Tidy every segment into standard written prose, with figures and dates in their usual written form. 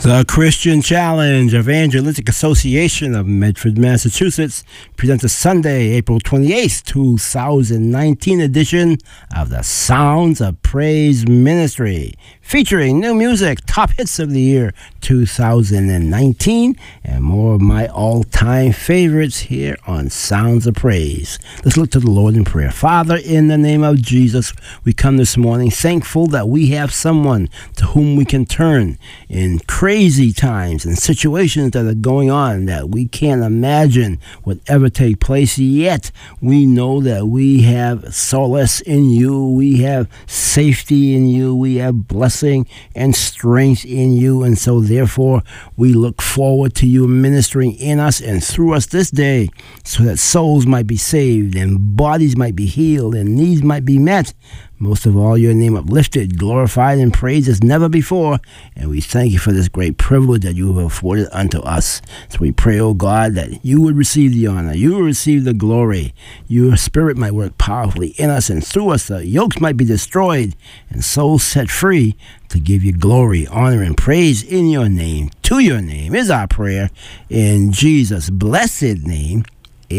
The Christian Challenge Evangelistic Association of Medford, Massachusetts presents a Sunday, April 28th, 2019 edition of the Sounds of Praise Ministry, featuring new music, top hits of the year 2019, and more of my all-time favorites here on Sounds of Praise. Let's look to the Lord in prayer. Father, in the name of Jesus, we come this morning thankful that we have someone to whom we can turn in crazy times and situations that are going on that we can't imagine would ever take place, yet we know that we have solace in you, we have safety in you, we have blessing and strength in you, and so therefore we look forward to you ministering in us and through us this day so that souls might be saved and bodies might be healed and needs might be met. Most of all, your name uplifted, glorified, and praised as never before. And we thank you for this great privilege that you have afforded unto us. So we pray, O God, that you would receive the honor, you would receive the glory. Your Spirit might work powerfully in us and through us. The yokes might be destroyed and souls set free to give you glory, honor, and praise in your name. To your name is our prayer. In Jesus' blessed name,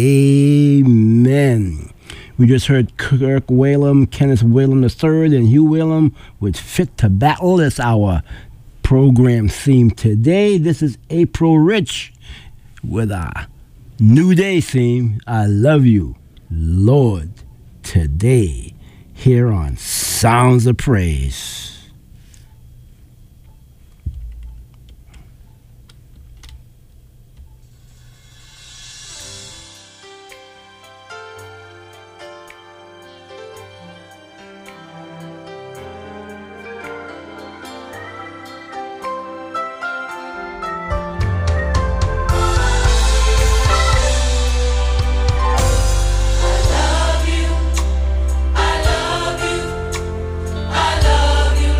amen. We just heard Kirk Whalum, Kenneth Whalum III, and Hugh Whalum with Fit to Battle. That's our program theme today. This is April Rich with our New Day theme, I Love You, Lord, today, here on Sounds of Praise. I love you.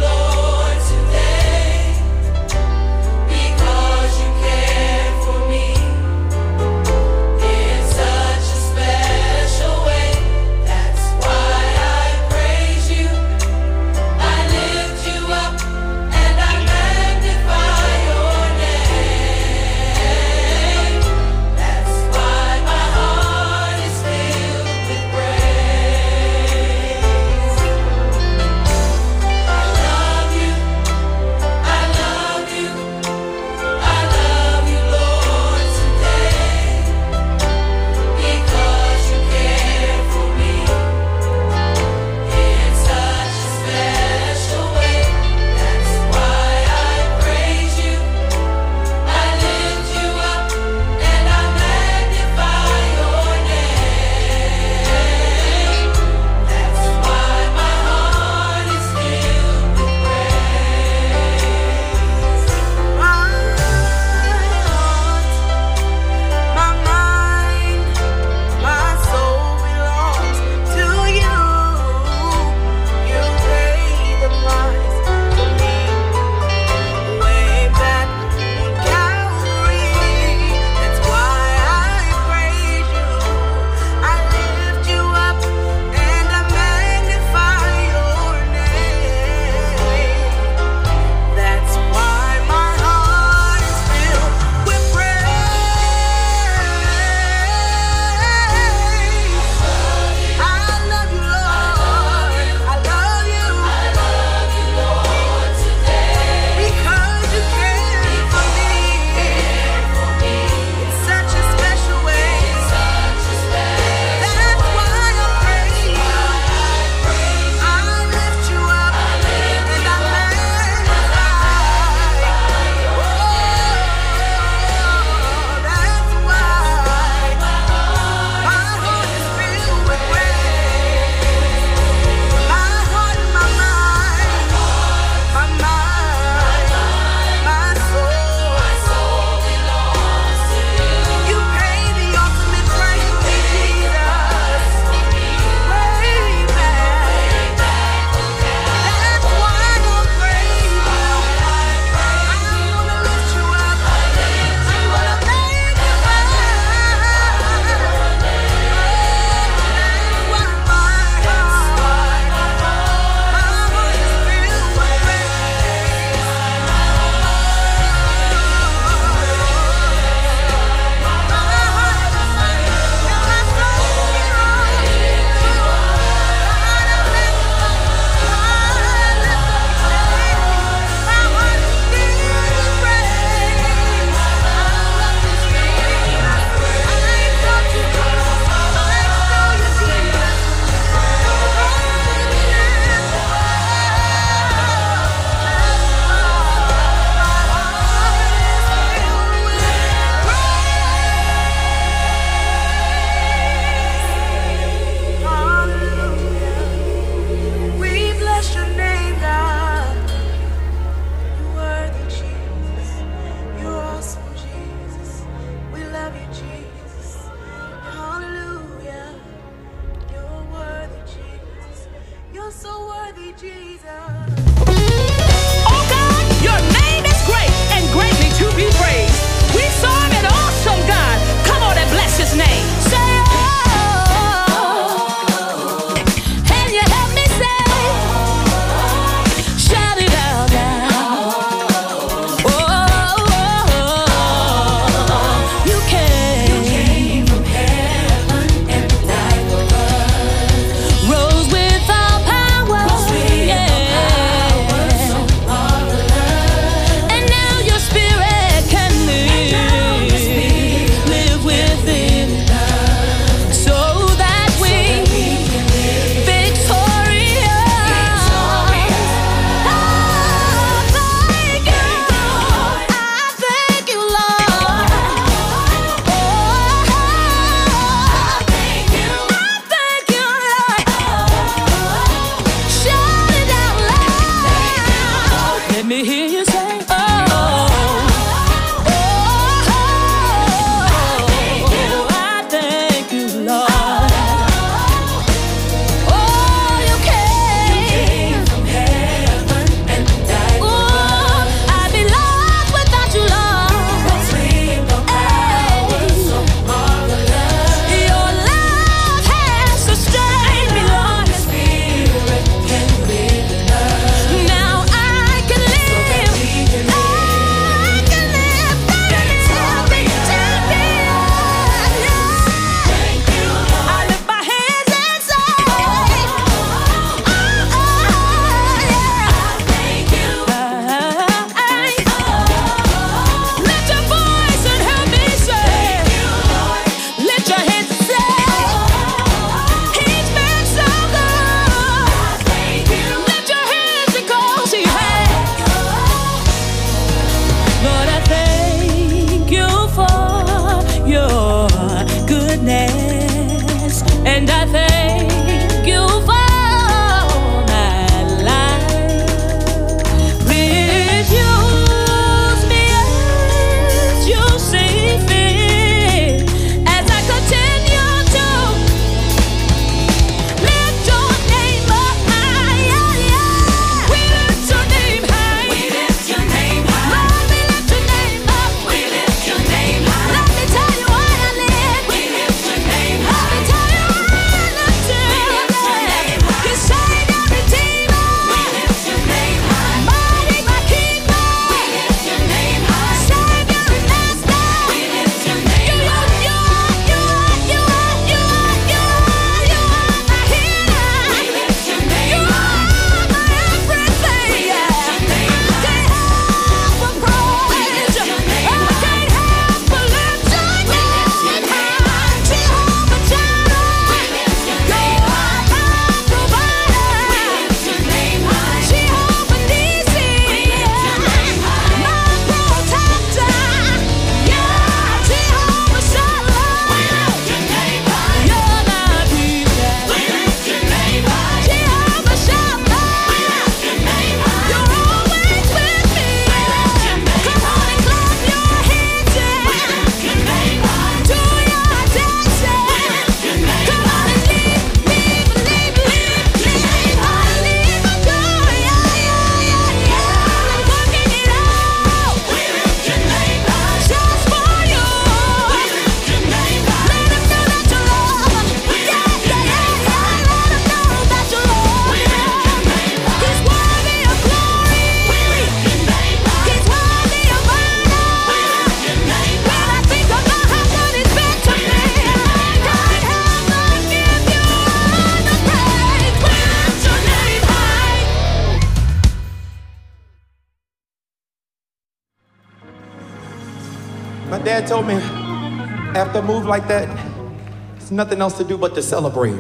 Dad told me after a move like that, there's nothing else to do but to celebrate.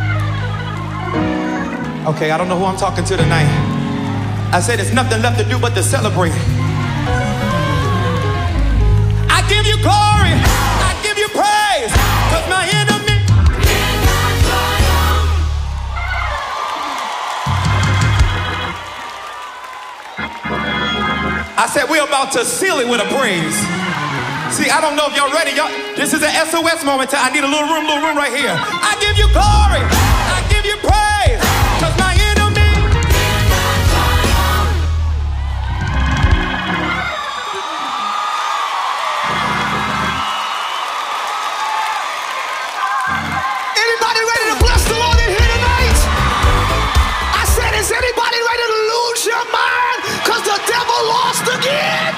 Okay, I don't know who I'm talking to tonight. I said there's nothing left to do but to celebrate. I give you glory, I give you praise, 'cause my enemy I said we're about to seal it with a praise. See, I don't know if y'all ready. This is an SOS moment. I need a little room right here. I give you glory. I give you praise. 'Cause my enemy. Anybody ready to bless the Lord in here tonight? I said, is anybody ready to lose your mind? 'Cause the devil lost again.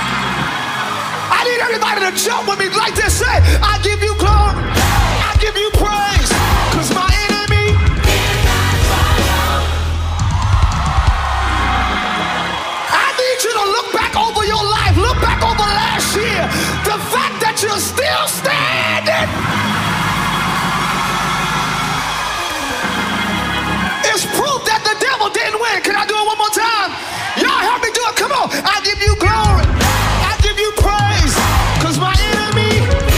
I need everybody to jump with me like this. Say, I give you glory, I give you praise, 'cause my enemy. I need you to look back over your life, look back over last year. The fact that you're still standing is proof that the devil didn't win. Can I do it one more time? Y'all help me do it. Come on. I give you glory, I give you praise, 'cause my enemy.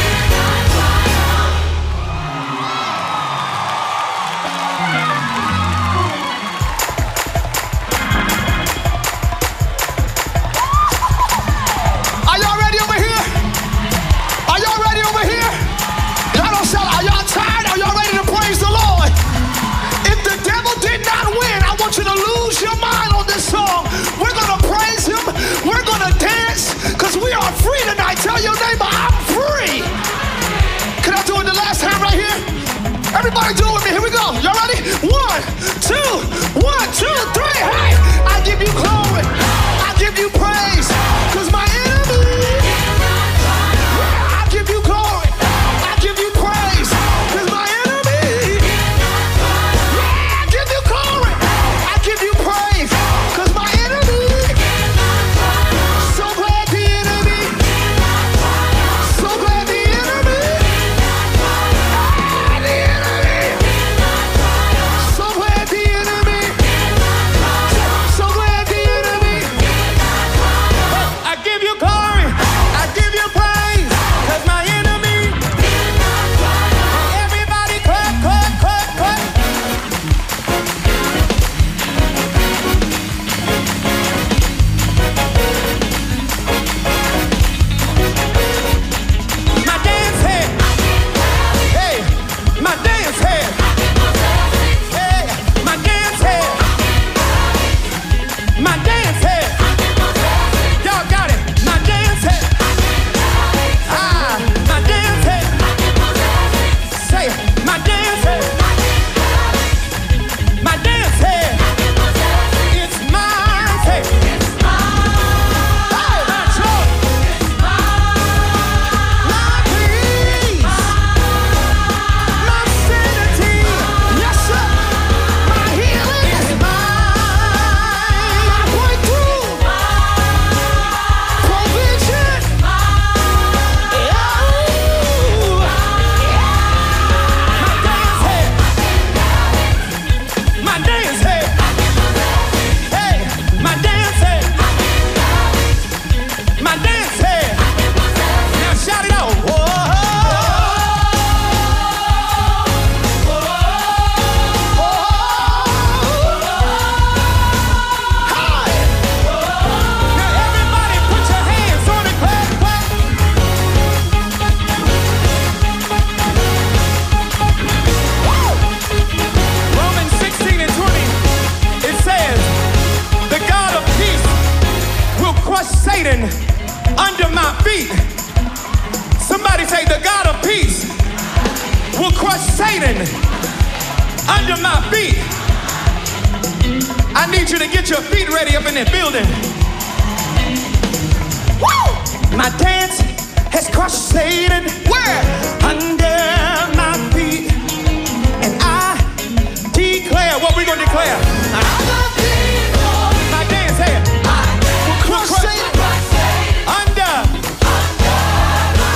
Are y'all ready over here? Are y'all ready over here? Y'all don't sound. Are y'all tired? Are y'all ready to praise the Lord? If the devil did not win, I want you to lose your mind on this song. We're gonna praise him. We're gonna dance, 'cause we are free tonight. Tell your neighbor, I'm free. Can I do it the last time right here? Everybody do it with me. Here we go. Y'all ready? 1, 2, 1, 2, 3. Hey, I give you glory. I give you praise, 'cause my enemy. I give you glory. I give you praise, 'cause my enemy. I give you glory. I give you praise, 'cause my enemy. So glad the enemy. So glad the enemy. The enemy. So glad the enemy. So glad the enemy. I give you glory. I give you praise. 'Cause my enemy. Everybody clap, clap, clap, clap. My dance head. Hey, my dance head. Hey, my dance head. My dance head. Y'all got it. My dance head. Ah, my dance head. Say, my dance head. My dance head. It's mine. Say, hey, my joy. My peace. My sanity. Yes, sir. My healing. It's mine. My breakthrough. Provision. My dance head. Hey, my dance head. My dance head. Now shout it out. Whoa. Now everybody put your hands on it. Clap, clap. Romans 16 and 20, it says, the God of peace will crush Satan under my feet. Somebody say, the God of peace will crush Satan under my feet. I need you to get your feet ready up in that building. Woo! My dance has crushed Satan. Where? Under my feet. And I declare, what we gonna declare? My dance head. Crush Satan. Under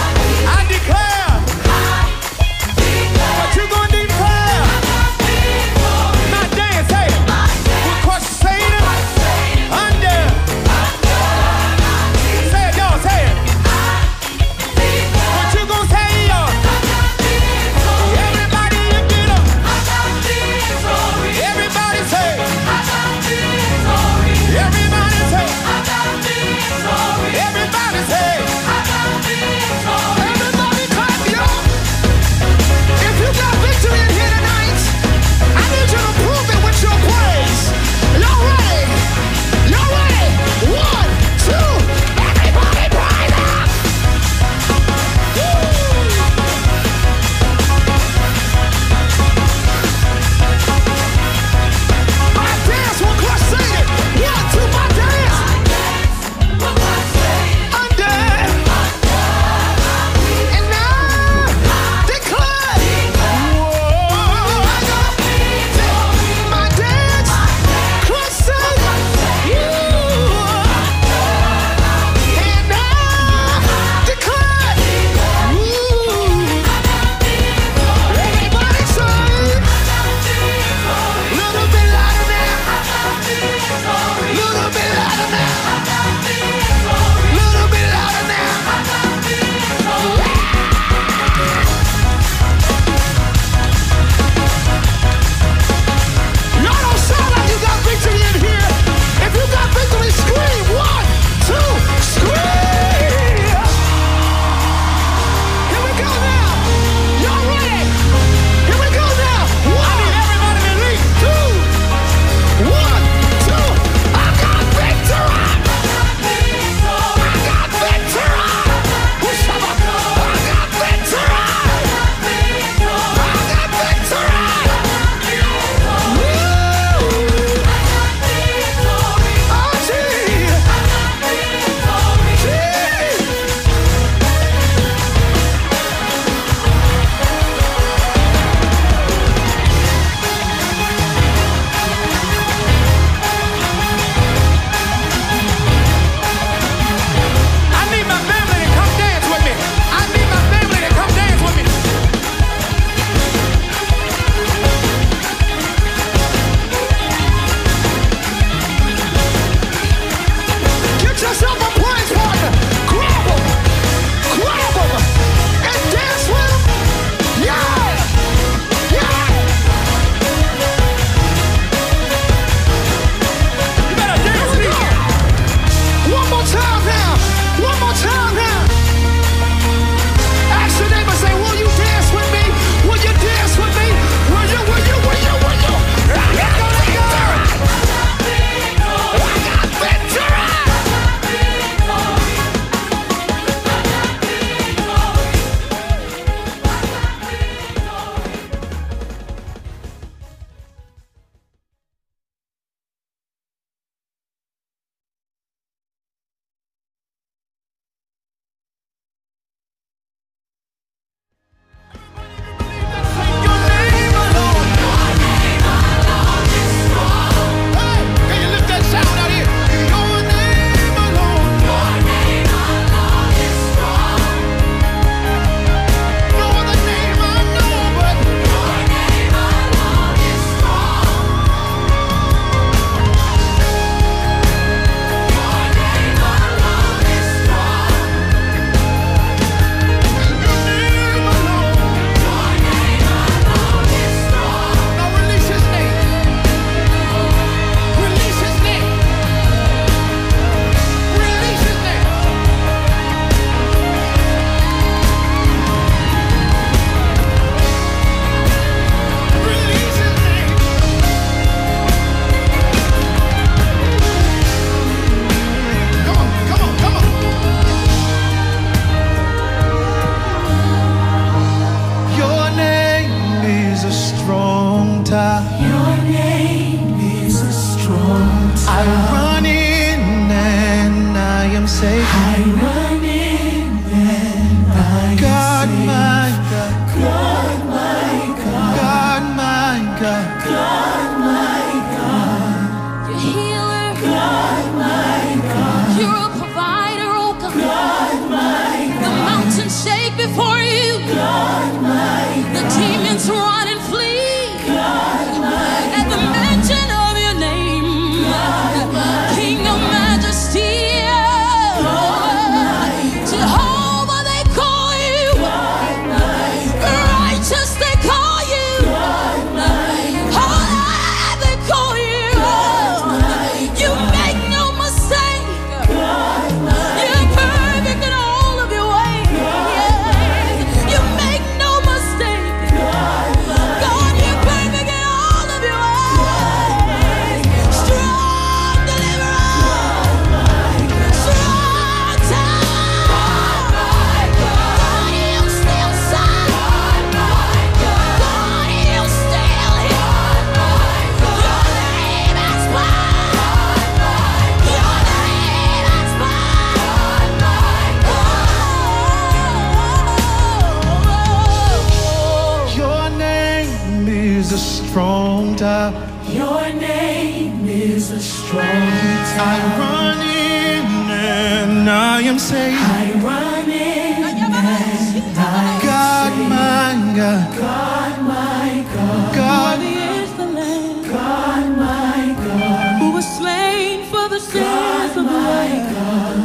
Your name is a strong tower. I run in and I am safe. I run in and I am God, safe. My God. God, my God. God is the Lamb. God, my God. Who was slain for the sins of the world.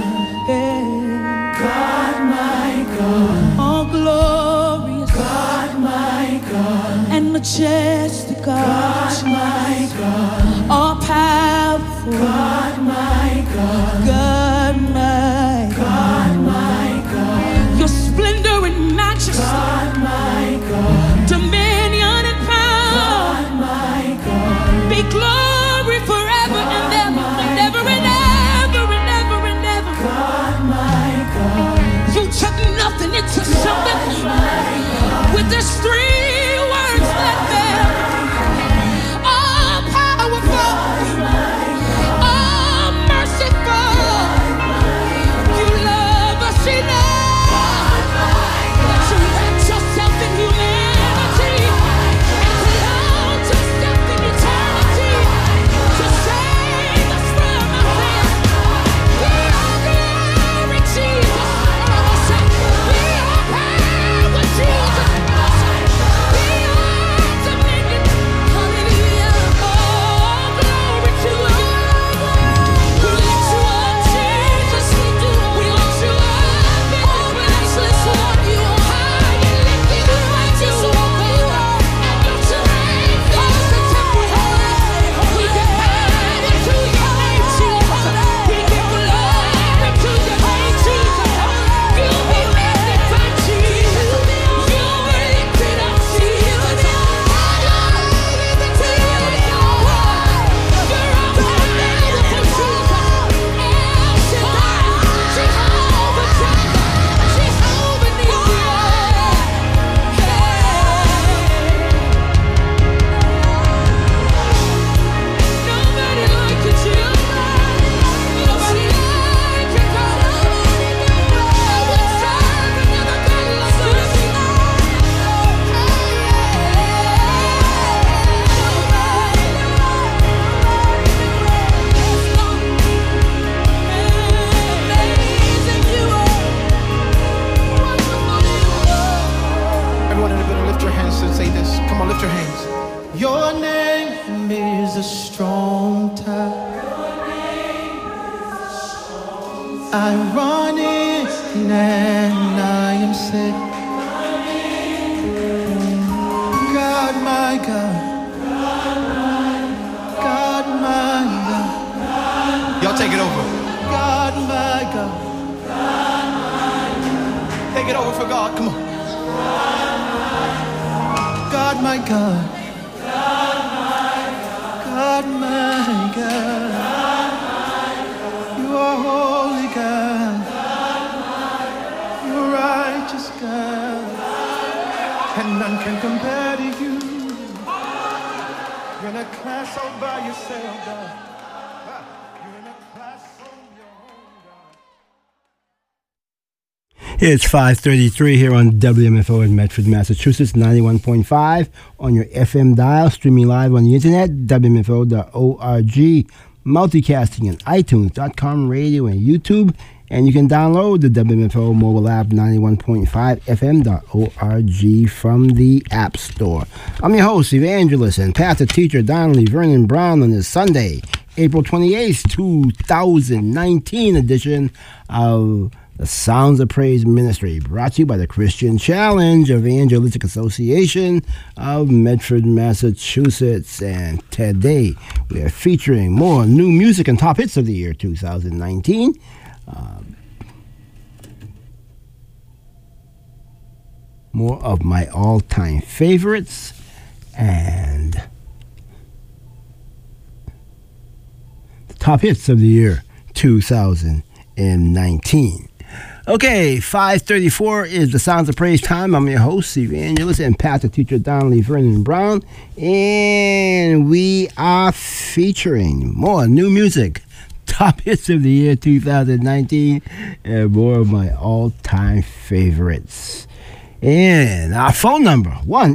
God, my God. All glorious. God, my God. And majestic God. God, my God. All powerful. God, my God. God, my God. My God. Your splendor and majesty. God, my God. Dominion and power. God, my God. Be glory forever and ever and ever and ever and ever and ever. God, my God. You took nothing into something. With this 3 words that bear. All powerful. All merciful. You love us enough that you wrapped yourself in humanity and clothed yourself in eternity to save us from our sins. We are glory, Jesus. We are power, Jesus. We are dominion. Hallelujah. Oh, glory to you. We lift you up, Jesus. We lift you up in this place. Let's walk you high and lifted up. You walk up and your train fills the temple. We give power to your name, Jesus. We give glory to your name, Jesus. You be magnified, Jesus. You be lifted up, Jesus. Everyone in the building, lift your hands and say this. Come on, lift your hands. Your name is a strong tower. I run in and I am safe. God, my God. God, my God. Y'all take it over. God, my God. Take it over for God. Come on. God, my God. God, my God. You are holy God. You are righteous God. And none can compare to you. You're in a class all by yourself, God. You're in a class on your own, God. It's 5:33 here on WMFO in Medford, Massachusetts, 91.5 on your FM dial, streaming live on the internet, WMFO.org, multicasting on iTunes.com, radio, and YouTube. And you can download the WMFO mobile app, 91.5 FM.org from the App Store. I'm your host, evangelist and pastor teacher Donnelly Vernon Brown on this Sunday, April 28th, 2019 edition of the Sounds of Praise Ministry, brought to you by the Christian Challenge Evangelistic Association of Medford, Massachusetts. And today we are featuring more new music and top hits of the year 2019. More of my all-time favorites and the top hits of the year 2019. Okay, 5:34 is the Sounds of Praise time. I'm your host, evangelist and pastor teacher Donnelly Vernon Brown, and we are featuring more new music, top hits of the year 2019, and more of my all-time favorites. And our phone number,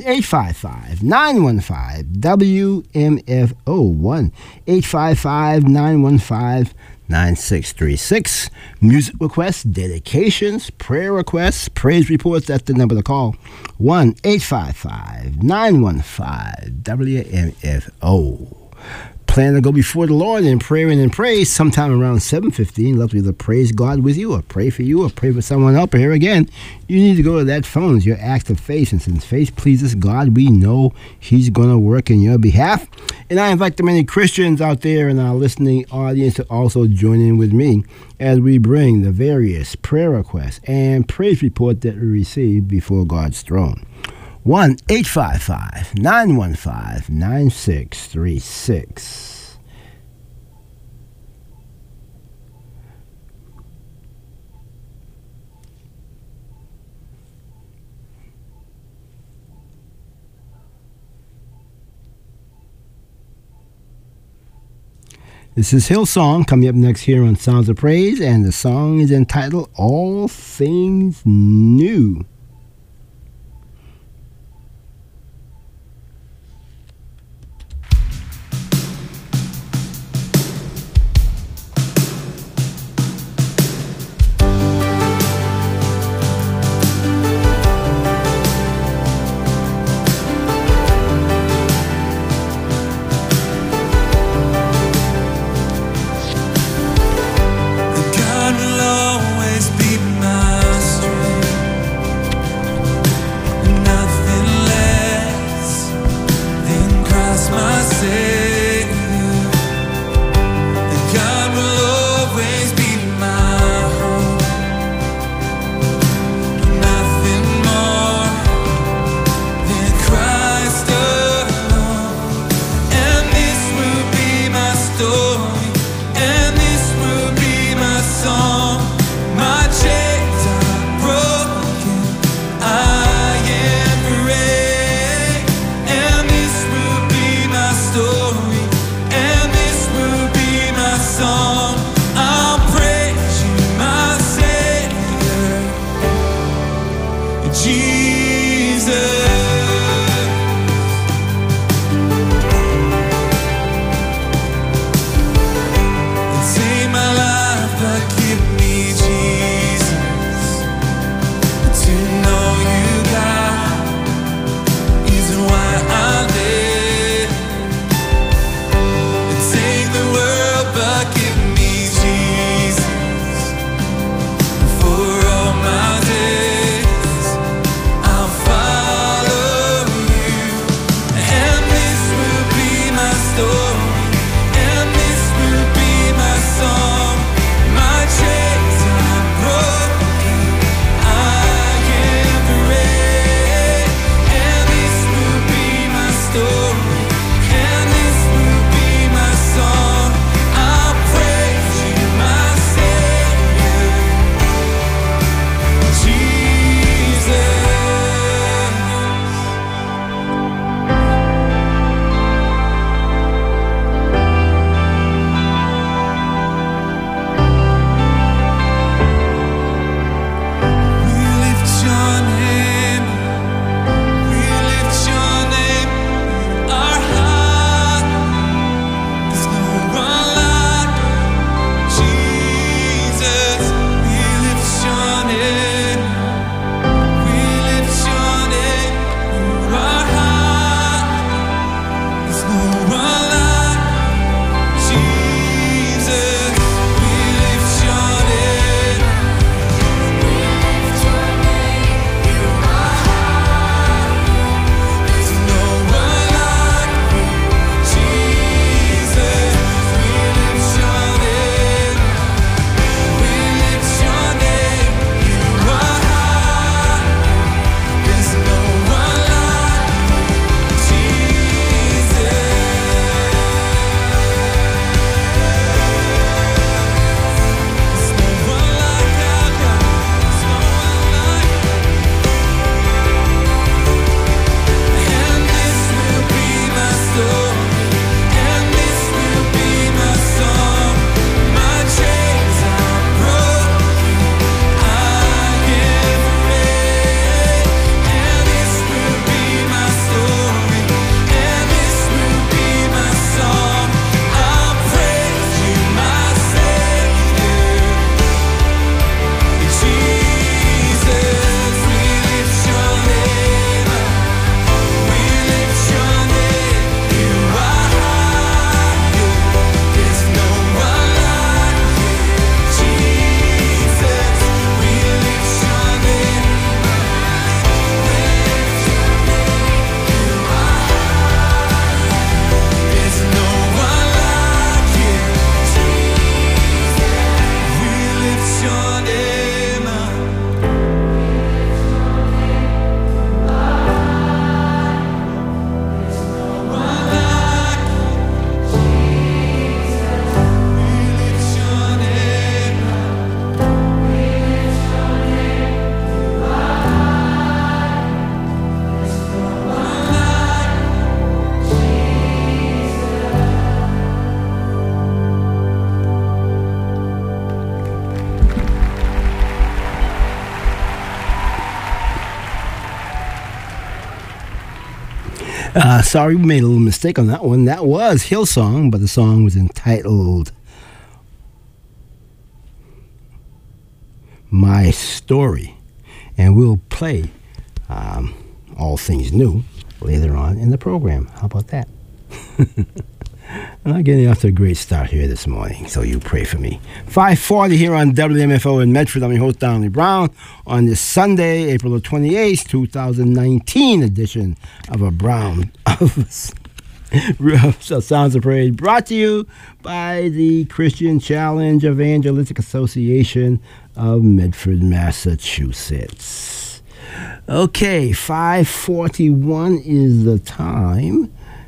1-855-915-WMFO, 1-855-915-9636. Music requests, dedications, prayer requests, praise reports, that's the number to call, 1-855-915-WMFO. Plan to go before the Lord in prayer and in praise sometime around 7:15. Love to either praise God with you or pray for you or pray for someone else. But here again, you need to go to that phone. It's your act of faith. And since faith pleases God, we know He's going to work in your behalf. And I invite the many Christians out there in our listening audience to also join in with me as we bring the various prayer requests and praise report that we receive before God's throne. 1-855-915-9636. This is Hillsong coming up next here on Sounds of Praise, and the song is entitled All Things New. God will always be my strength. Sorry, we made a little mistake on that one. That was Hillsong, but the song was entitled My Story. And we'll play All Things New later on in the program. How about that? I'm not getting off to a great start here this morning, so you pray for me. 5:40 here on WMFO in Medford. I'm your host, Donnie Brown, on this Sunday, April the 28th, 2019 edition of a Brown of Sounds of Praise, brought to you by the Christian Challenge Evangelistic Association of Medford, Massachusetts. Okay, 5:41 is the time.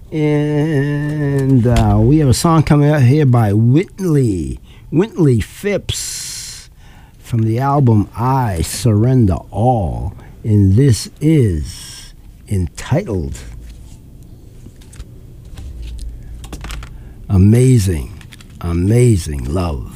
And we have a song coming out here by Whitley Phipps from the album I Surrender All. And this is entitled Amazing, Amazing Love.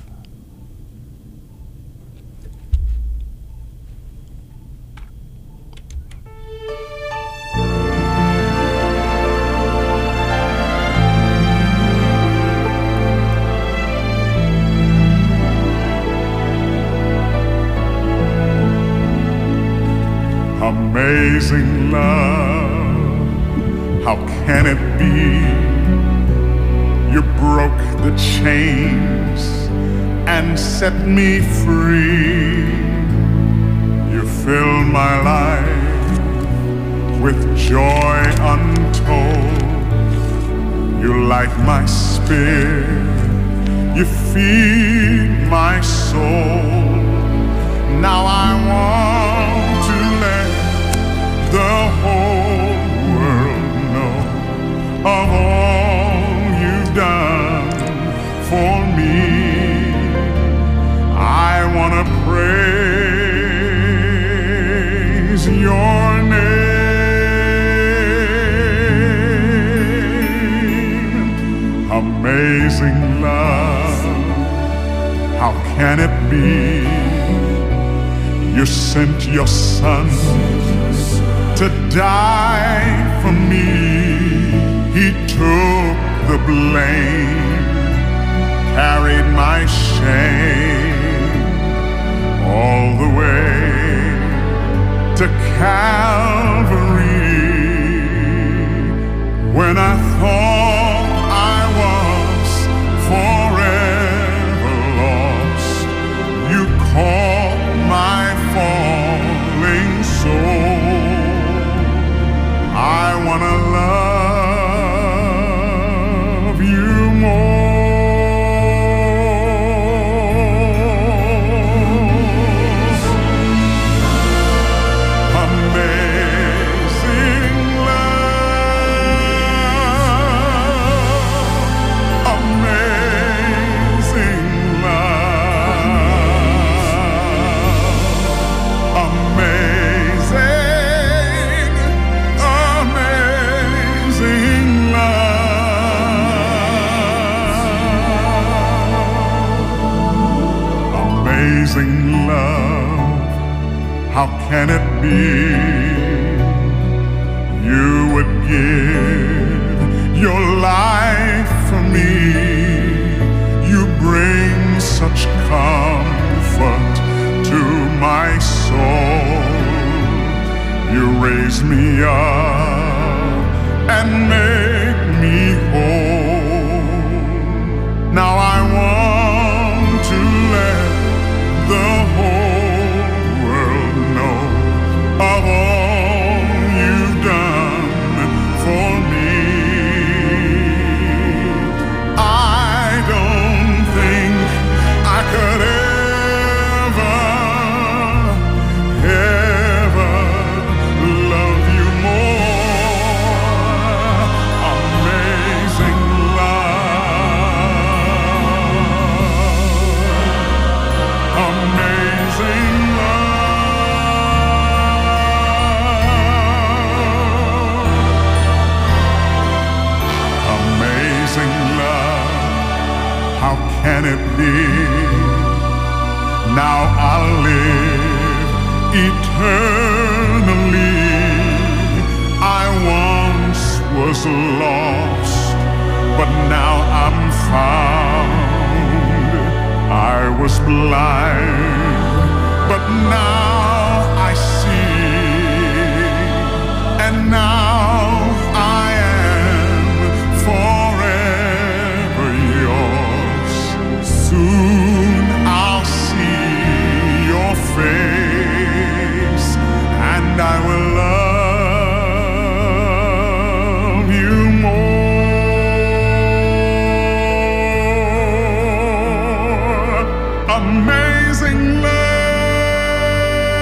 Amazing love, how can it be? You broke the chains and set me free. You filled my life with joy untold. You light my spirit, you feed my soul. Now I want to let the whole world know of all you've done for me. I want to praise your name. Amazing love, how can it be? You sent your son to die for me. He took the blame, carried my shame all the way to Calvary. When I thought I was forever lost, you caught my falling soul. I want to love you more. Amazing love, amazing love, amazing. Amazing love, how can it be? You would give your life for me. You bring such comfort to my soul. You raise me up and make me whole. Now I want to let the whole world know of all you've done for me. I don't think I could ever love you more. Amazing love, amazing love, amazing love, how can it be? Now I'll live eternally. I want but now I'm found. I was blind, but now I see, and now I am forever yours. Soon I'll see your face, and I will love you more. Amazing love.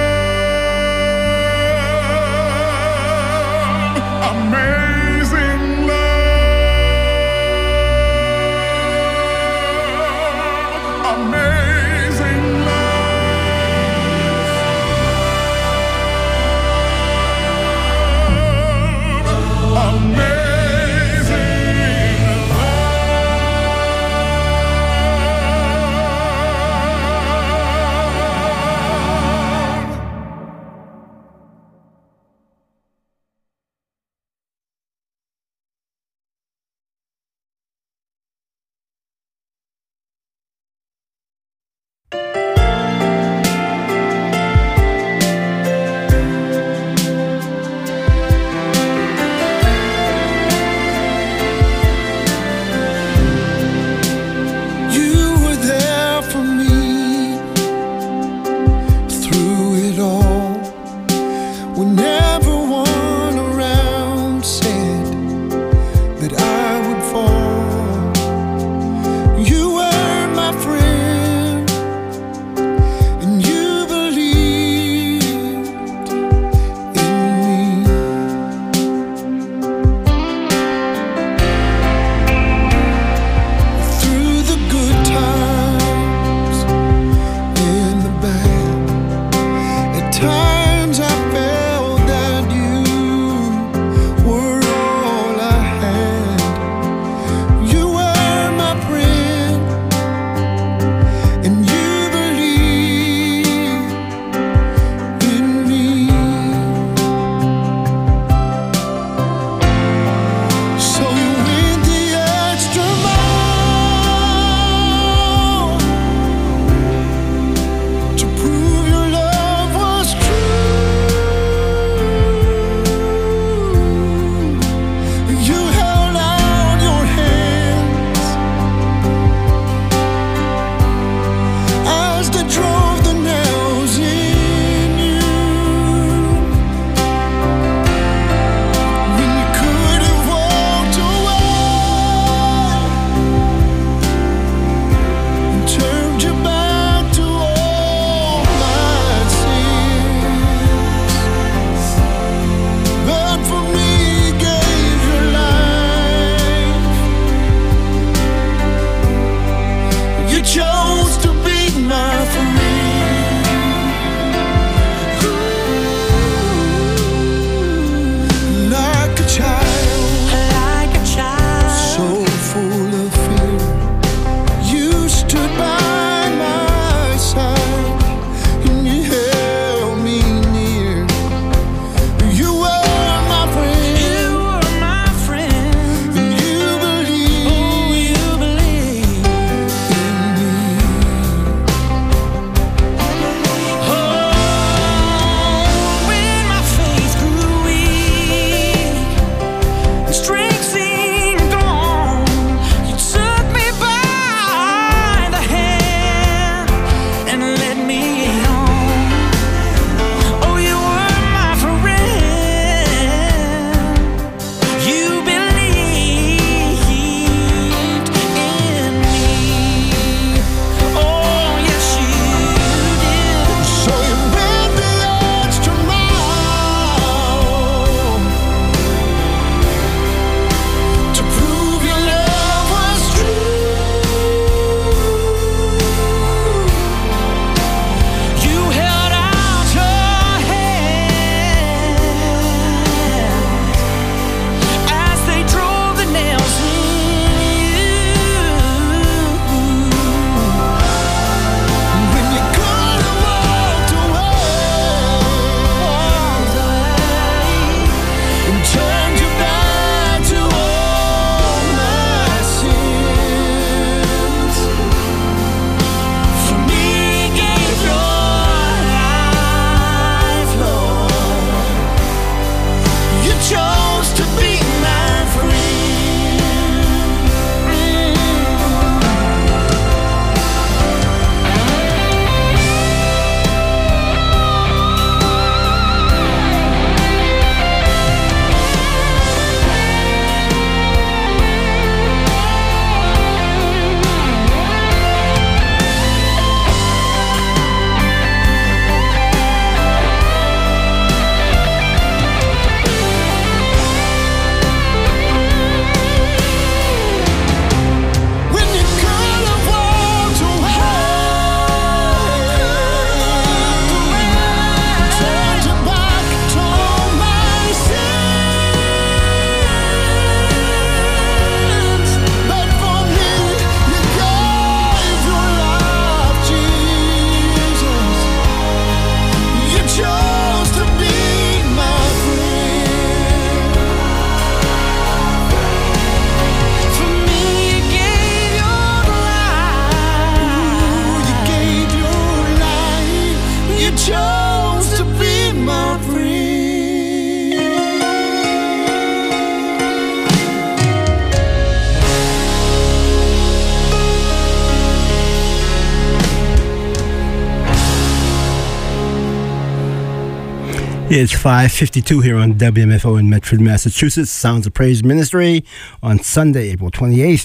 It's 5:52 here on WMFO in Medford, Massachusetts. Sounds of Praise Ministry on Sunday, April 28th,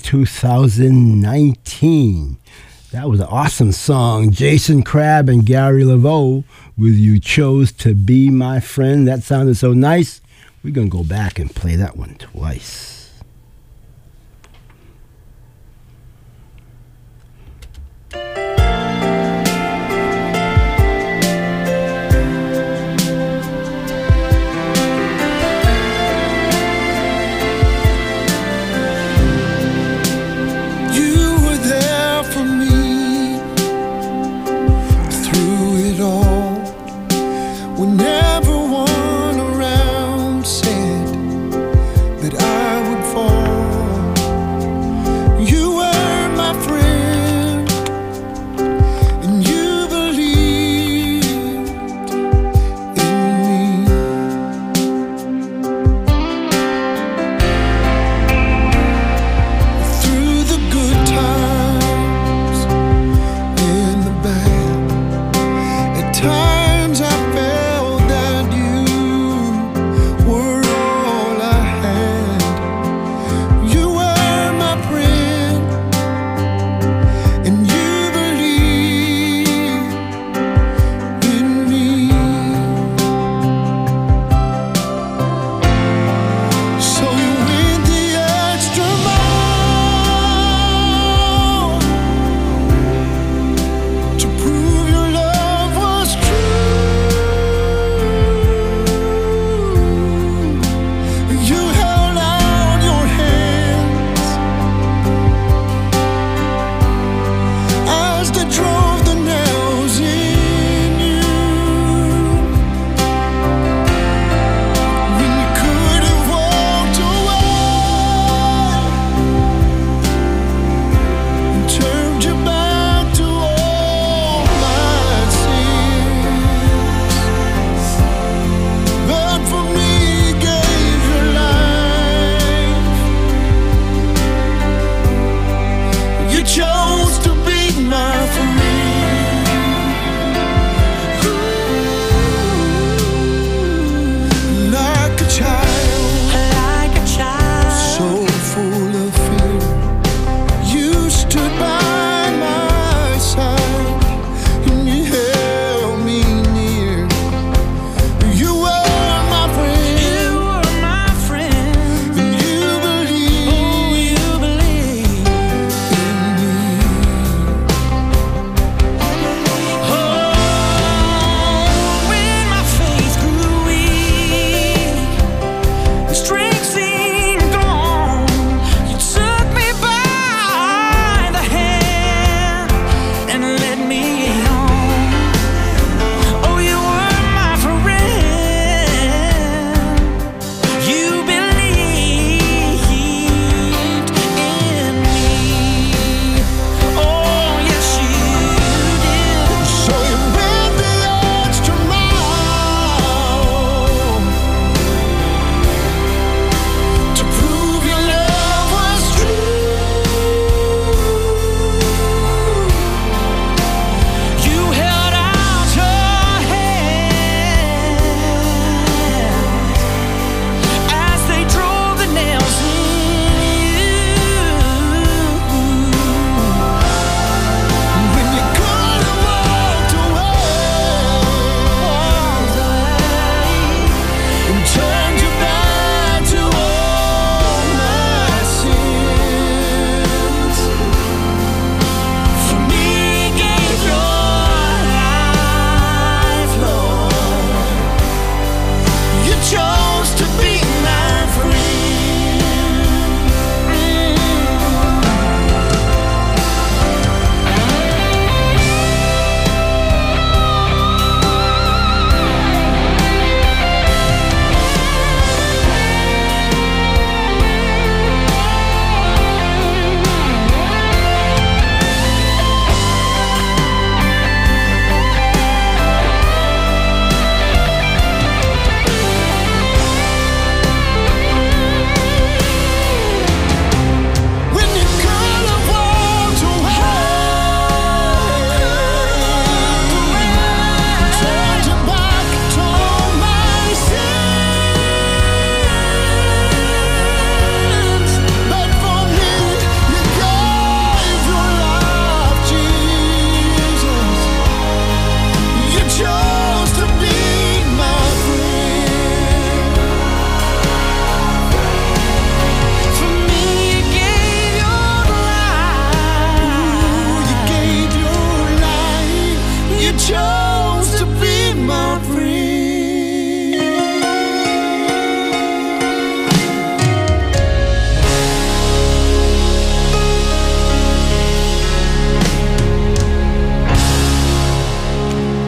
2019. That was an awesome song. Jason Crabb and Gary Laveau with You Chose to Be My Friend. That sounded so nice. We're going to go back and play that one twice. When everyone around said that I would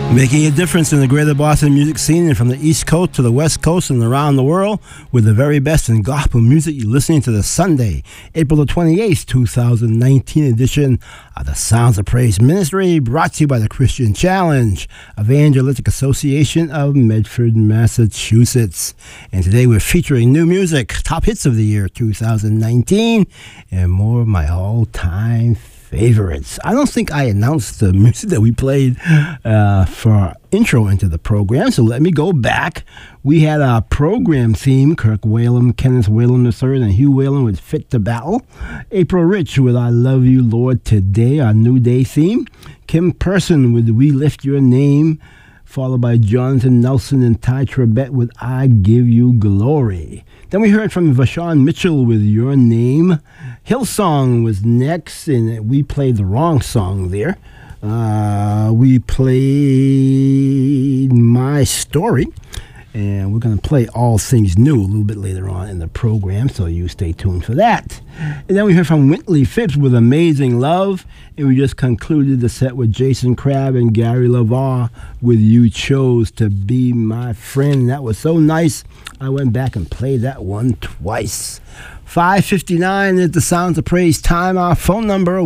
Making a difference in the greater Boston music scene, and from the East Coast to the West Coast and around the world with the very best in gospel music. You're listening to the Sunday, April the 28th, 2019 edition of the Sounds of Praise Ministry, brought to you by the Christian Challenge Evangelistic Association of Medford, Massachusetts. And today we're featuring new music, top hits of the year 2019, and more of my all-time favorites. I don't think I announced the music that we played for our intro into the program, so let me go back. We had our program theme, Kirk Whalum, Kenneth Whalum III, and Hugh Whalum with Fit to Battle. April Rich with I Love You, Lord, Today, our New Day theme. Kim Person with We Lift Your Name, followed by Jonathan Nelson and Ty Trebet with I Give You Glory. Then we heard from Vashawn Mitchell with Your Name. Hillsong was next, and we played the wrong song there. We played My Story, and we're going to play All Things New a little bit later on in the program, so you stay tuned for that. And then we heard from Wintley Phipps with Amazing Love, and we just concluded the set with Jason Crabb and Gary LaVar with You Chose to Be My Friend. That was so nice. I went back and played that one twice. 5:59 is the Sounds of Praise time. Our phone number,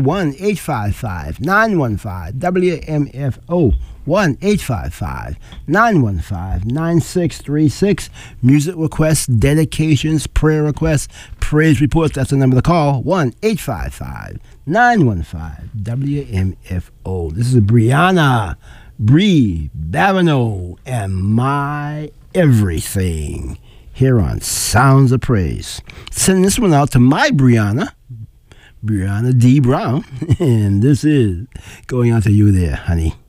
1-855-915-WMFO. 1-855-915-9636. Music requests, dedications, prayer requests, praise reports. That's the number to call. 1-855-915-WMFO. This is Brianna, Bree Babineau, and My Everything here on Sounds of Praise. Send this one out to my Brianna D. Brown, and this is going out to you there, honey.